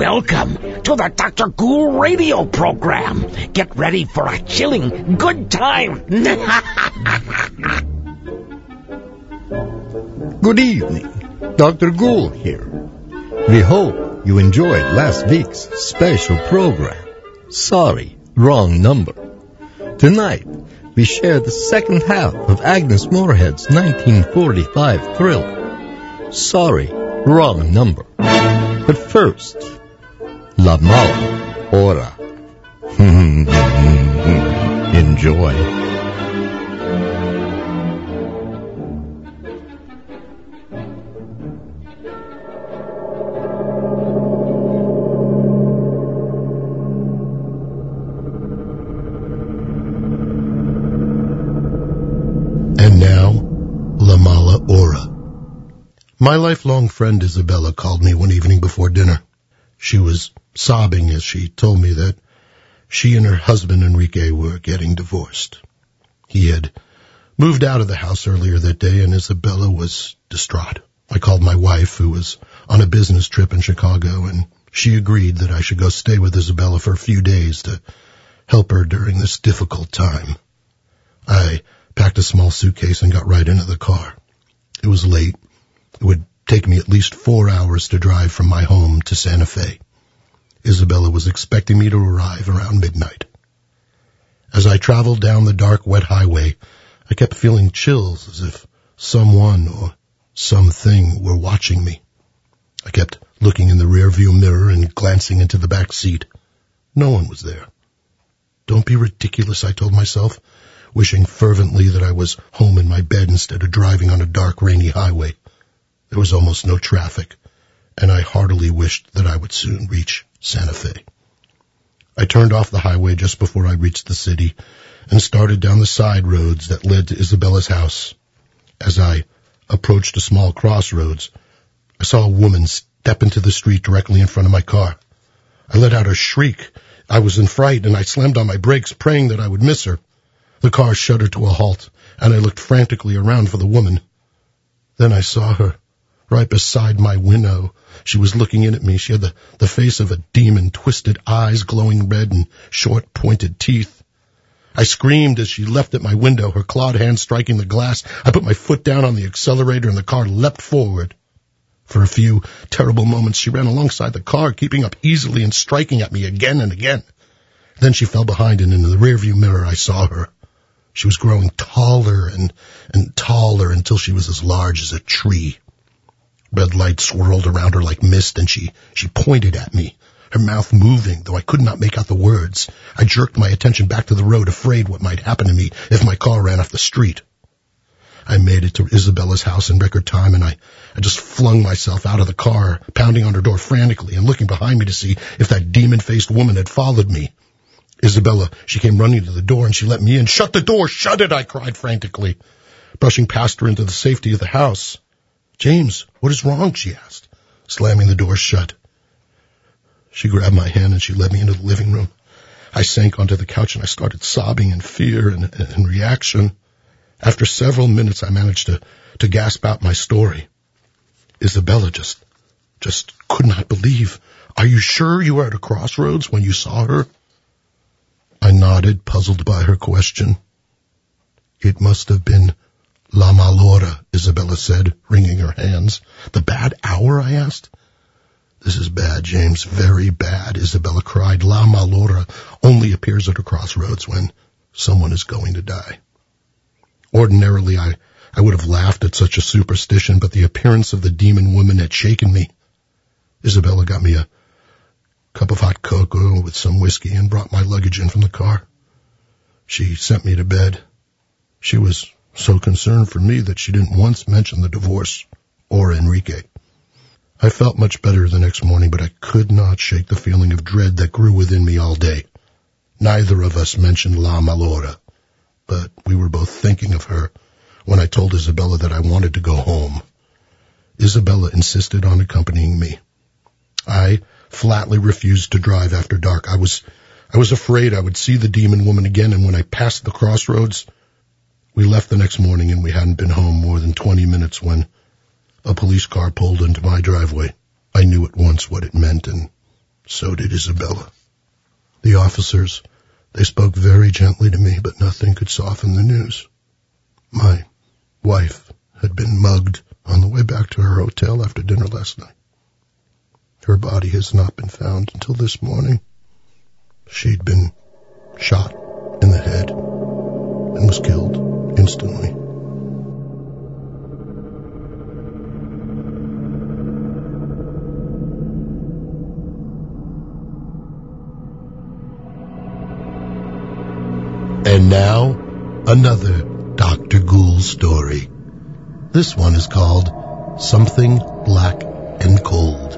Welcome to the Dr. Ghoul radio program. Get ready for a chilling good time. Good evening. Dr. Ghoul here. We hope you enjoyed last week's special program. Sorry, wrong number. Tonight, we share the second half of Agnes Moorehead's 1945 thriller. Sorry, wrong number. But first, La Mala Hora. Enjoy. And now, La Mala Hora. My lifelong friend Isabella called me one evening before dinner. She was sobbing as she told me that she and her husband Enrique were getting divorced. He had moved out of the house earlier that day, and Isabella was distraught. I called my wife, who was on a business trip in Chicago, and she agreed that I should go stay with Isabella for a few days to help her during this difficult time. I packed a small suitcase and got right into the car. It was late. It would take me at least 4 hours to drive from my home to Santa Fe. Isabella was expecting me to arrive around midnight. As I traveled down the dark, wet highway, I kept feeling chills as if someone or something were watching me. I kept looking in the rearview mirror and glancing into the back seat. No one was there. Don't be ridiculous, I told myself, wishing fervently that I was home in my bed instead of driving on a dark, rainy highway. There was almost no traffic, and I heartily wished that I would soon reach Santa Fe. I turned off the highway just before I reached the city and started down the side roads that led to Isabella's house. As I approached a small crossroads, I saw a woman step into the street directly in front of my car. I let out a shriek. I was in fright, and I slammed on my brakes, praying that I would miss her. The car shuddered to a halt, and I looked frantically around for the woman. Then I saw her. Right beside my window, she was looking in at me. She had the face of a demon, twisted eyes, glowing red, and short, pointed teeth. I screamed as she leapt at my window, her clawed hand striking the glass. I put my foot down on the accelerator, and the car leapt forward. For a few terrible moments, she ran alongside the car, keeping up easily and striking at me again and again. Then she fell behind, and in the rearview mirror I saw her. She was growing taller and taller until she was as large as a tree. Red light swirled around her like mist, and she pointed at me, her mouth moving, though I could not make out the words. I jerked my attention back to the road, afraid what might happen to me if my car ran off the street. I made it to Isabella's house in record time, and I just flung myself out of the car, pounding on her door frantically and looking behind me to see if that demon-faced woman had followed me. Isabella, she came running to the door, and she let me in. "Shut the door! Shut it!" I cried frantically, brushing past her into the safety of the house. "James, what is wrong?" she asked, slamming the door shut. She grabbed my hand and she led me into the living room. I sank onto the couch and I started sobbing in fear and reaction. After several minutes, I managed to gasp out my story. Isabella just could not believe. "Are you sure you were at a crossroads when you saw her?" I nodded, puzzled by her question. "It must have been La Mala Hora," Isabella said, wringing her hands. "The bad hour?" I asked. "This is bad, James, very bad," Isabella cried. "La Mala Hora only appears at a crossroads when someone is going to die." Ordinarily, I would have laughed at such a superstition, but the appearance of the demon woman had shaken me. Isabella got me a cup of hot cocoa with some whiskey and brought my luggage in from the car. She sent me to bed. She was so concerned for me that she didn't once mention the divorce or Enrique. I felt much better the next morning, but I could not shake the feeling of dread that grew within me all day. Neither of us mentioned La Mala Hora, but we were both thinking of her when I told Isabella that I wanted to go home. Isabella insisted on accompanying me. I flatly refused to drive after dark. I was afraid I would see the demon woman again, and when I passed the crossroads, we left the next morning and we hadn't been home more than 20 minutes when a police car pulled into my driveway. I knew at once what it meant, and So did Isabella. The officers, they spoke very gently to me, but nothing could soften the news. My wife had been mugged on the way back to her hotel after dinner last night. Her body has not been found until this morning. She'd been shot in the head and was killed instantly. And now, another Dr. Ghoul story. This one is called Something Black and Cold.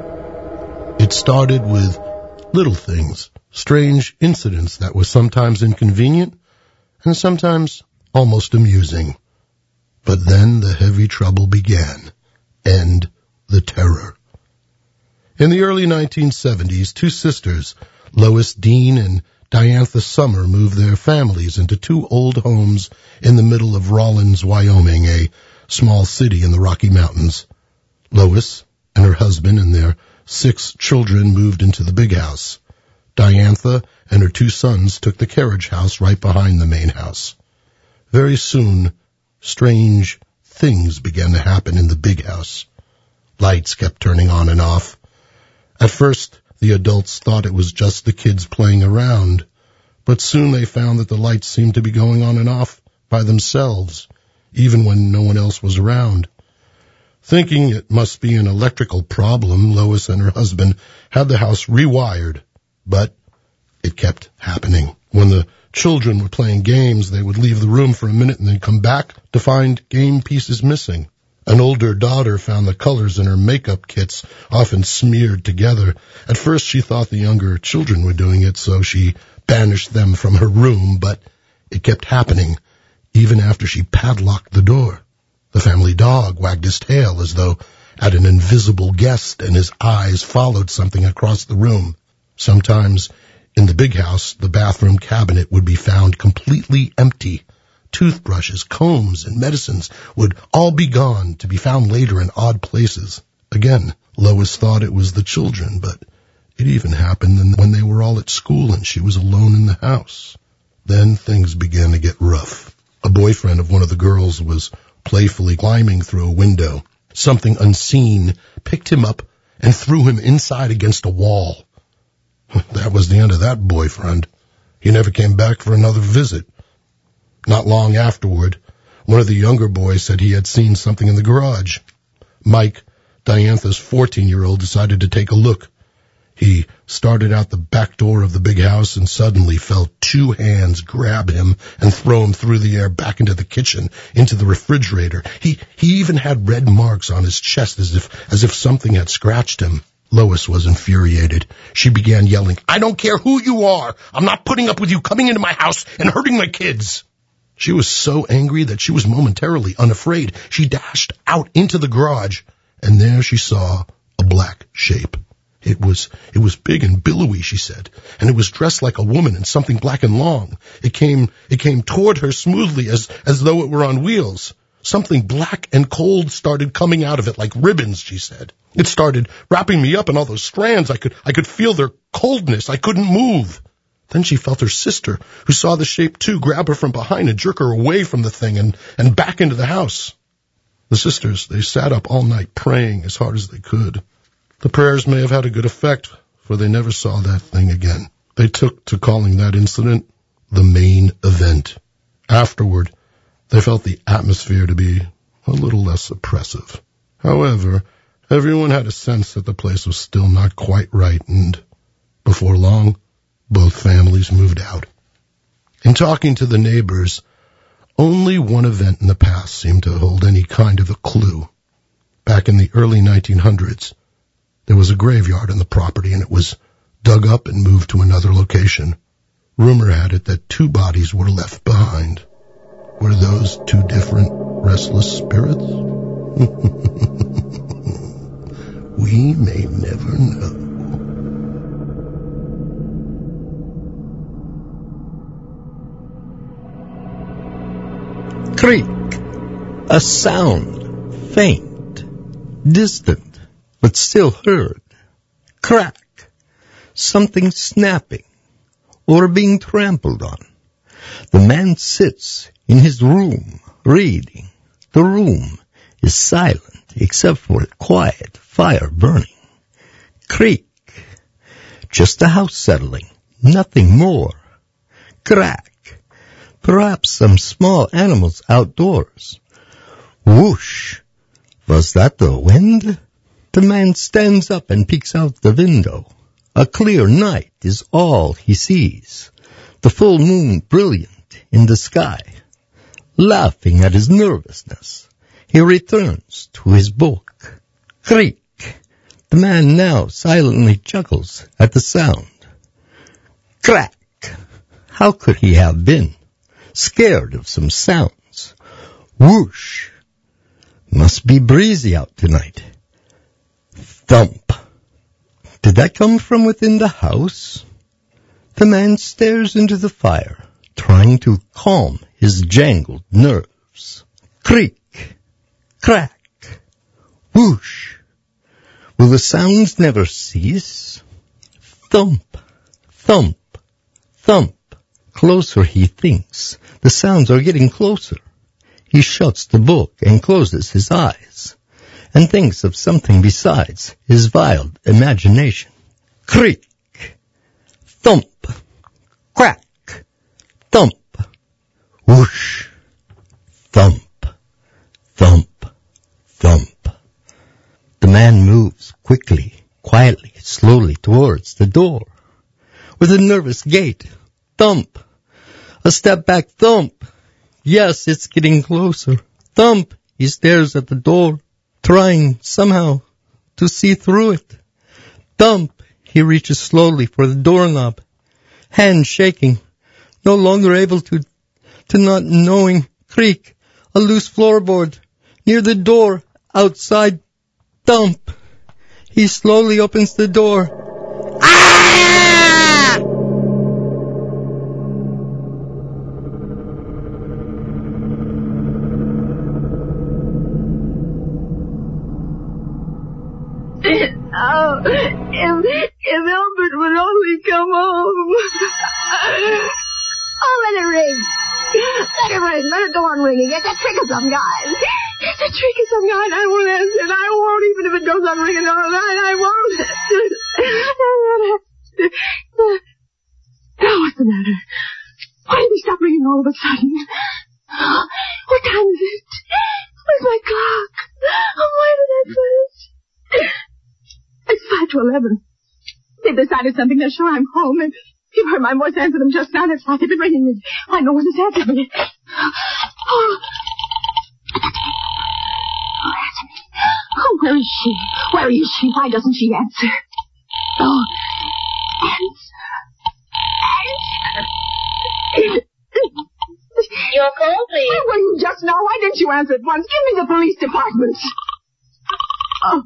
It started with little things, strange incidents that were sometimes inconvenient and sometimes almost amusing. But then the heavy trouble began, and the terror. In the early 1970s, two sisters, Lois Dean and Diantha Summer, moved their families into two old homes in the middle of Rawlins, Wyoming, a small city in the Rocky Mountains. Lois and her husband and their 6 children moved into the big house. Diantha and her 2 sons took the carriage house right behind the main house. Very soon, strange things began to happen in the big house. Lights kept turning on and off. At first, the adults thought it was just the kids playing around, but soon they found that the lights seemed to be going on and off by themselves, even when no one else was around. Thinking it must be an electrical problem, Lois and her husband had the house rewired, but it kept happening. When the children were playing games, they would leave the room for a minute and then come back to find game pieces missing. An older daughter found the colors in her makeup kits often smeared together. At first she thought the younger children were doing it, so she banished them from her room, but it kept happening even after she padlocked the door. The family dog wagged his tail as though at an invisible guest, and his eyes followed something across the room. Sometimes in the big house, the bathroom cabinet would be found completely empty. Toothbrushes, combs, and medicines would all be gone, to be found later in odd places. Again, Lois thought it was the children, but it even happened when they were all at school and she was alone in the house. Then things began to get rough. A boyfriend of one of the girls was playfully climbing through a window. Something unseen picked him up and threw him inside against a wall. That was the end of that boyfriend. He never came back for another visit. Not long afterward, one of the younger boys said he had seen something in the garage. Mike, Diantha's 14-year-old, decided to take a look. He started out the back door of the big house and suddenly felt 2 hands grab him and throw him through the air back into the kitchen, into the refrigerator. He even had red marks on his chest as if something had scratched him. Lois was infuriated. She began yelling, "I don't care who you are. I'm not putting up with you coming into my house and hurting my kids." She was so angry that she was momentarily unafraid. She dashed out into the garage, and there she saw a black shape. It was big and billowy, she said, and it was dressed like a woman in something black and long. It came toward her smoothly as though it were on wheels. Something black and cold started coming out of it like ribbons, she said. It started wrapping me up in all those strands. I could feel their coldness. I couldn't move. Then she felt her sister, who saw the shape too, grab her from behind and jerk her away from the thing and back into the house. The sisters, they sat up all night praying as hard as they could. The prayers may have had a good effect, for they never saw that thing again. They took to calling that incident the main event. Afterward, they felt the atmosphere to be a little less oppressive. However, everyone had a sense that the place was still not quite right, and before long, both families moved out. In talking to the neighbors, only one event in the past seemed to hold any kind of a clue. Back in the early 1900s, there was a graveyard on the property, and it was dug up and moved to another location. Rumor had it that 2 bodies were left behind. Were those 2 different restless spirits? We may never know. Creak. A sound, faint, distant, but still heard. Crack. something snapping or being trampled on. The man sits in his room reading. The room is silent except for a quiet fire burning. Creak. Just a house settling, nothing more. Crack. Perhaps some small animals outdoors. Whoosh. Was that the wind? The man stands up and peeks out the window. A clear night is all he sees. The full moon brilliant in the sky. Laughing at his nervousness, he returns to his book. Creak. The man now silently chuckles at the sound. Crack. How could he have been? Scared of some sounds. Whoosh. Must be breezy out tonight. Thump. Did that come from within the house? The man stares into the fire, trying to calm his jangled nerves. Creak. Crack. Whoosh. Will the sounds never cease? Thump. Thump. Thump. Closer he thinks. The sounds are getting closer. He shuts the book and closes his eyes and thinks of something besides his wild imagination. Creak. Thump. Crack. Thump. Whoosh. Thump. Thump. Thump. The man moves quickly, quietly, slowly towards the door. With a nervous gait. Thump. A step back. Thump. Yes, it's getting closer. Thump. He stares at the door, trying somehow to see through it. Thump. He reaches slowly for the doorknob, hand shaking, no longer able to not knowing. Creak. A loose floorboard near the door outside. Thump. He slowly opens the door. Ah! Oh, if Albert would only come home. Oh, let it ring. Let it ring. Let it go on ringing. It's a trick of some kind. It's a trick of some kind. I won't answer it. I won't, even if it goes on ringing all night. I won't answer it. Oh, what's the matter? Why did he stop ringing all of a sudden? What time is it? Where's my clock? Oh, where did I put it? It's 5 to 11. They've decided something. They're sure I'm home. You heard my voice answer them just now. That's why they've been ringing. I know one has answered me. Oh, answer me. Oh, where is she? Where is she? Why doesn't she answer? Oh, answer. Your call, please. Where were you just now? Why didn't you answer at once? Give me the police department. Oh.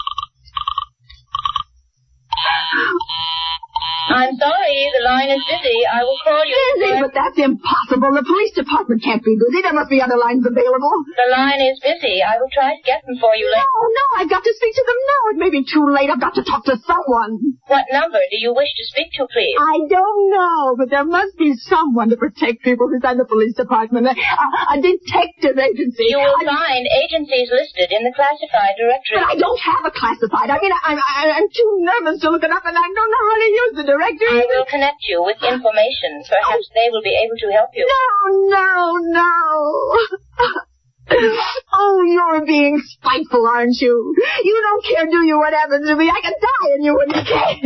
I'm sorry, the line is busy. I will call you. Busy? But that's impossible. The police department can't be busy. There must be other lines available. The line is busy. I will try to get them for you later. No, I've got to speak to them now. It may be too late. I've got to talk to someone. What number do you wish to speak to, please? I don't know, but there must be someone to protect people beside the police department. A detective agency. You will find agencies listed in the classified directory. But I don't have a classified. I mean, I'm too nervous to look it up, and I don't know how to use the directory. I will connect you with information. Perhaps they will be able to help you. No. Oh, you're being spiteful, aren't you? You don't care, do you, what happens to me? I can die and you wouldn't care.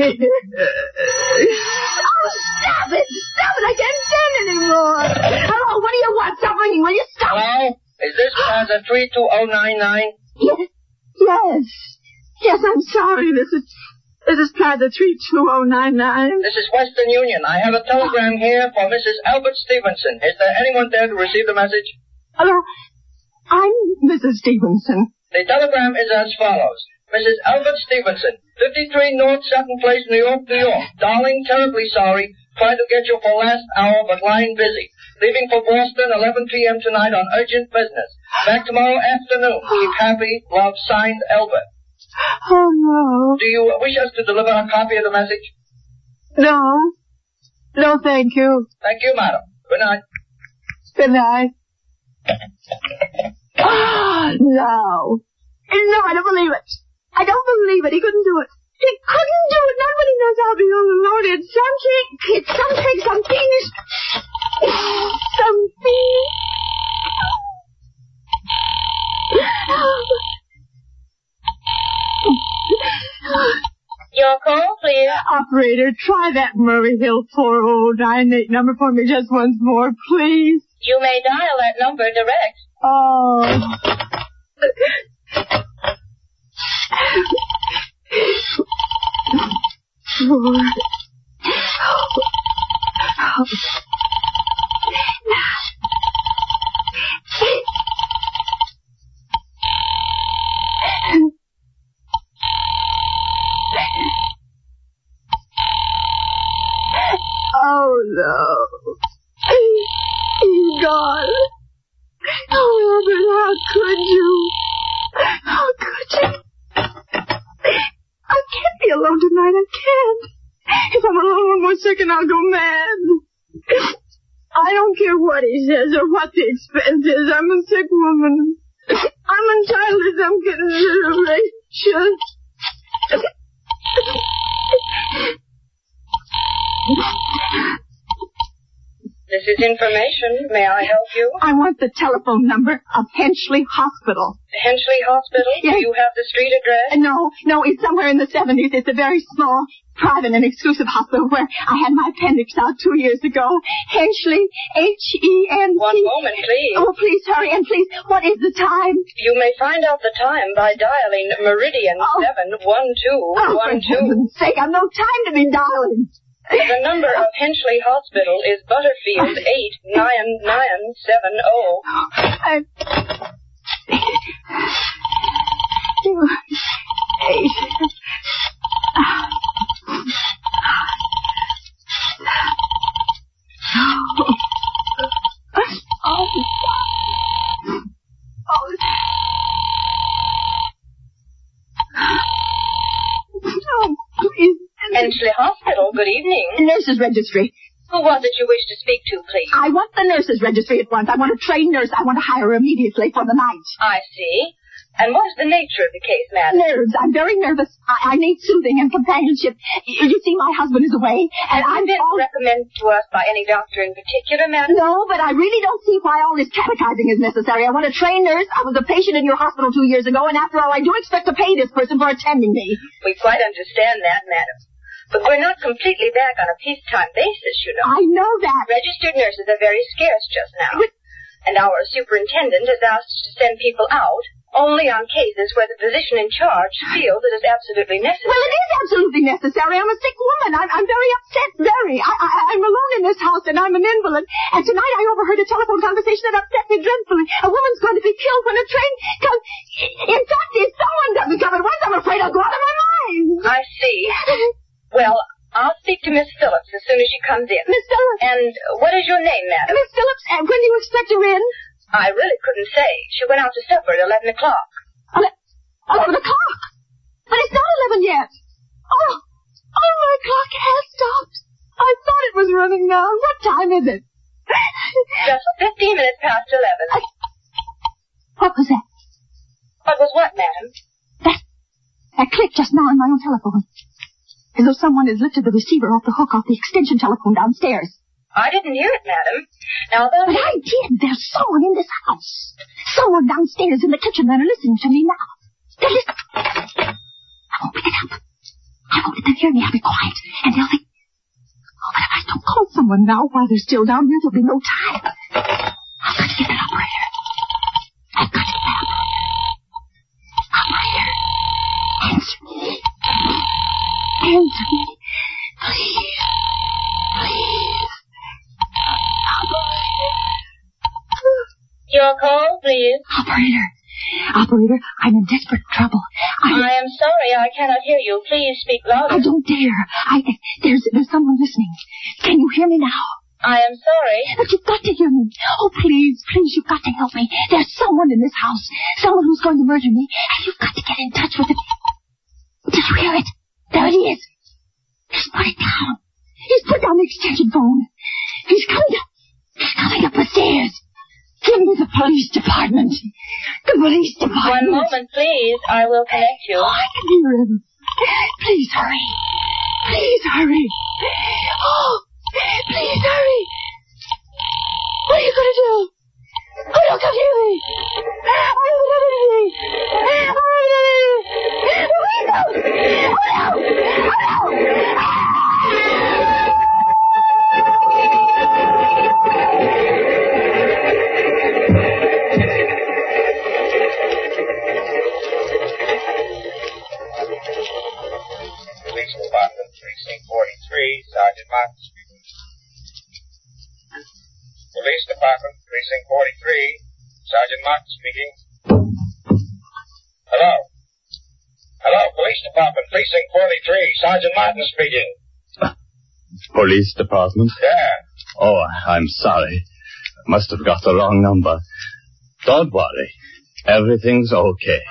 Oh, stop it! I can't stand anymore. Hello, what do you want? Stop ringing, will you? Stop. Hello? Is this Plaza 32099? Yes, I'm sorry. This is Plaza 32099. This is Western Union. I have a telegram here for Mrs. Albert Stevenson. Is there anyone there to receive the message? Hello, I'm Mrs. Stevenson. The telegram is as follows. Mrs. Albert Stevenson, 53 North 2nd Place, New York, New York. Darling, terribly sorry. Tried to get you for last hour, but line busy. Leaving for Boston, 11 p.m. tonight on urgent business. Back tomorrow afternoon. Keep happy. Love, signed, Albert. Oh, no. Do you wish us to deliver a copy of the message? No. No, thank you. Thank you, madam. Good night. Good night. No. No, I don't believe it. I don't believe it. He couldn't do it. He couldn't do it. Not when he knows I'll be all alone. It's something. Your call, please. Operator, try that Murray Hill 4098 number for me just once more, please. You may dial that number direct. Oh. Oh, no. He's gone. Oh, Albert, how could you? How could you? I can't be alone tonight. I can't. If I'm alone one more second, I'll go mad. I don't care what he says or what the expense is. I'm a sick woman. I'm entitled to some consideration. This is information. May I help you? I want the telephone number of Henchley Hospital. Henchley Hospital? Yes. Do you have the street address? No, it's somewhere in the 70s. It's a very small, private, and exclusive hospital where I had my appendix out 2 years ago. Henchley, H-E-N-C. 1 moment, please. Oh, please hurry, and please, what is the time? You may find out the time by dialing Meridian 71212. For heaven's sake, I've no time to be dialing. The number of Henchley Hospital is Butterfield 89970. Please. Henchley Hospital, good evening. Nurses registry. Who was it you wish to speak to, please? I want the nurses registry at once. I want a trained nurse. I want to hire her immediately for the night. I see. And what is the nature of the case, madam? Nerves. I'm very nervous. I need soothing and companionship. You see, my husband is away, and I'm been recommended to us by any doctor in particular, madam? No, but I really don't see why all this catechizing is necessary. I want a trained nurse. I was a patient in your hospital 2 years ago, and after all, I do expect to pay this person for attending me. We quite understand that, madam. But we're not completely back on a peacetime basis, you know. I know that. Registered nurses are very scarce just now. And our superintendent has asked to send people out only on cases where the physician in charge feels it is absolutely necessary. Well, it is absolutely necessary. I'm a sick woman. I'm very upset, very. I'm alone in this house, and I'm an invalid. And tonight I overheard a telephone conversation that upset me dreadfully. A woman's going to be killed when a train comes. In fact, if someone doesn't come at once, I'm afraid I'll go out of my mind. I see. Well, I'll speak to Miss Phillips as soon as she comes in. Miss Phillips? And what is your name, madam? Miss Phillips, and when do you expect her in? I really couldn't say. She went out to supper at 11 o'clock. 11 o'clock? But it's not 11 yet. Oh, my clock has stopped. I thought it was running down. What time is it? Just 15 minutes past 11. What was that? What was what, madam? That click just now on my own telephone. As though someone has lifted the receiver off the hook off the extension telephone downstairs. I didn't hear it, madam. Now, But I did. There's someone in this house. Someone downstairs in the kitchen that are listening to me now. They're listening. I won't pick it up. I won't let them hear me. I'll be quiet. And they'll think, oh, but if I don't call someone now while they're still down here, there'll be no time. I've got to get an operator. I've got to get an operator. Operator. Answer me. Answer me. Please. Please. Your call, please. Operator, I'm in desperate trouble. I am sorry I cannot hear you. Please speak louder. I don't dare. There's someone listening. Can you hear me now? I am sorry. But you've got to hear me. Oh, please, you've got to help me. There's someone in this house. Someone who's going to murder me. And you've got to get in touch with it. Did you hear it? There it is. Just put it down. He's put down the extension phone. He's coming up. He's coming up the stairs. Give me the police department. The police department. One moment, please. I will connect you. Oh, I can hear him. Please hurry. Please hurry. Oh, please hurry. What are you going to do? Oh, don't come near me. I don't have anything. Police Department, Precinct 43, Sergeant Martin speaking. Police Department, Precinct 43, Sergeant Martin speaking. Hello? Hello, Police Department, Precinct 43, Sergeant Martin speaking. Police Department? Yeah. Oh, I'm sorry. Must have got the wrong number. Don't worry. Everything's okay.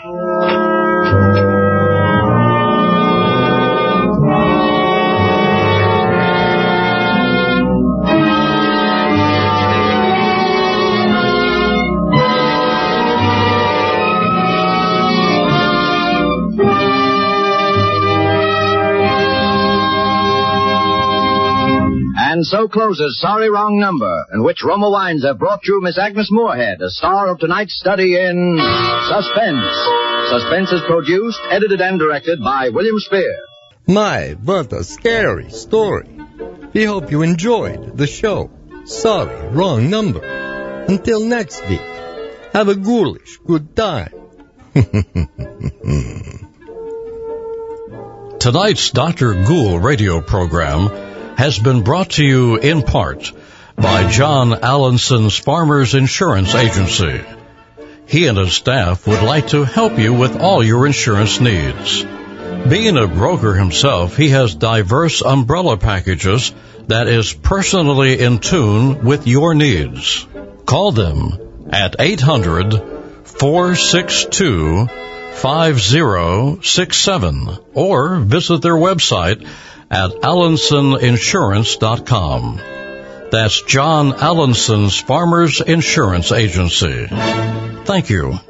And so closes Sorry Wrong Number, in which Roma Wines have brought you Miss Agnes Moorehead, a star of tonight's study in Suspense. Suspense is produced, edited, and directed by William Spear. My, what a scary story. We hope you enjoyed the show. Sorry, Wrong Number. Until next week, have a ghoulish good time. Tonight's Dr. Ghoul radio program has been brought to you in part by John Allinson's Farmers Insurance Agency. He and his staff would like to help you with all your insurance needs. Being a broker himself, he has diverse umbrella packages that is personally in tune with your needs. Call them at 800-462-5067 or visit their website at AllinsonInsurance.com. That's John Allinson's Farmers Insurance Agency. Thank you.